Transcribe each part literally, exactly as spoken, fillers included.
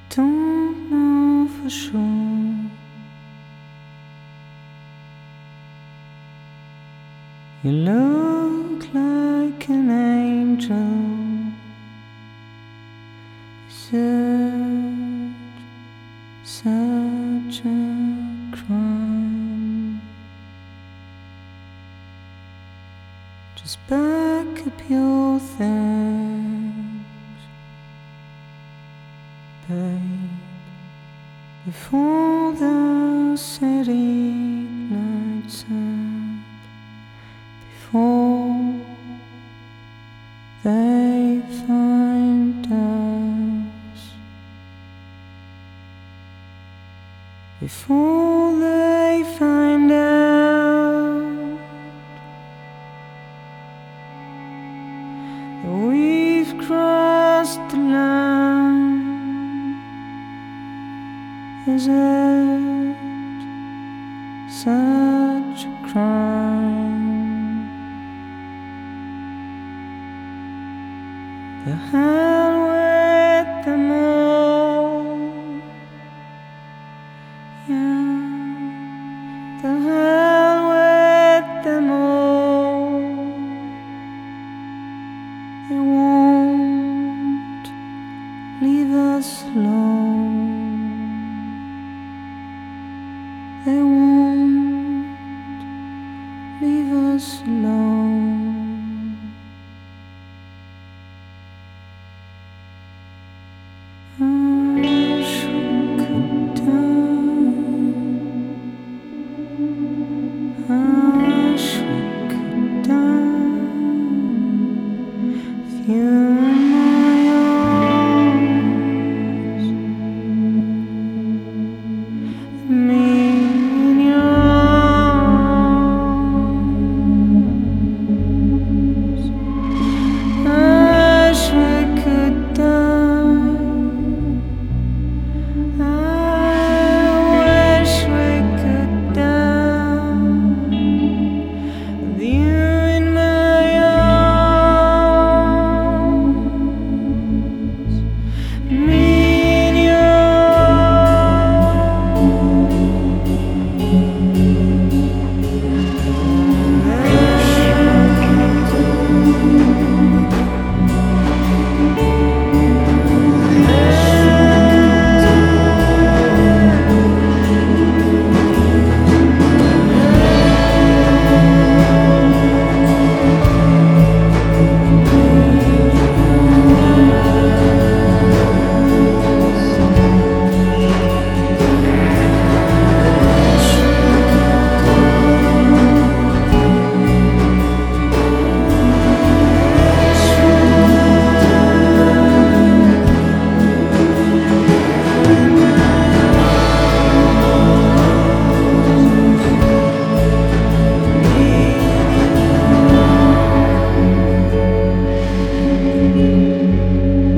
don't know for sure. You look like an angel. Such, such a crime. Just back up your things, babe, before the city lights up, before they find us, before they find out that we've crossed the line. Is it such a crime? The hell with them all, yeah. The hell with them all. They won't leave us alone. They won't leave us alone. I wish we could die. I wish we could die with you in my arms, me in your arms. I wish we could die. I wish we could die with you in my arms, me in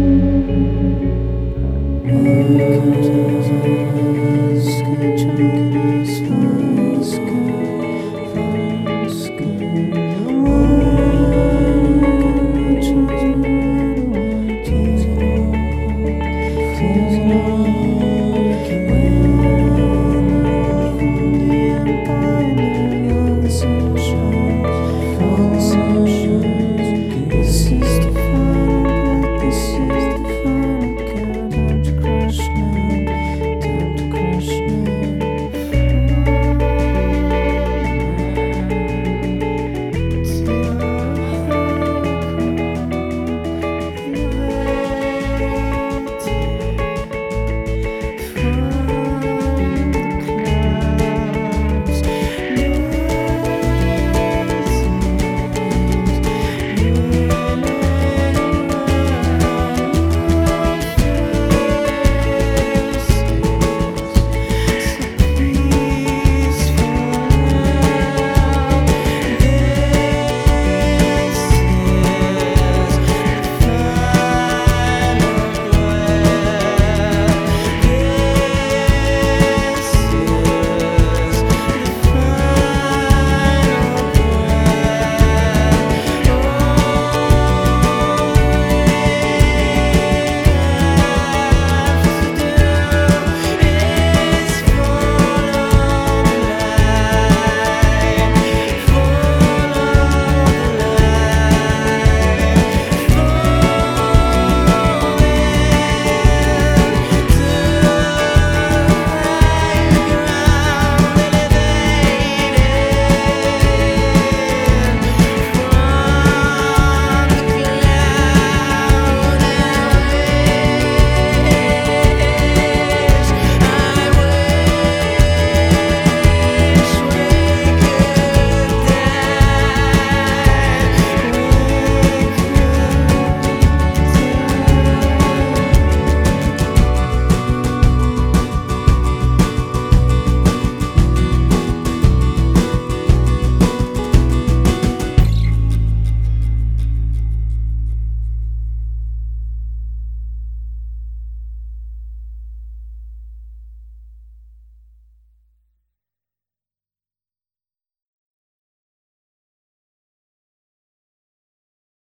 Sketch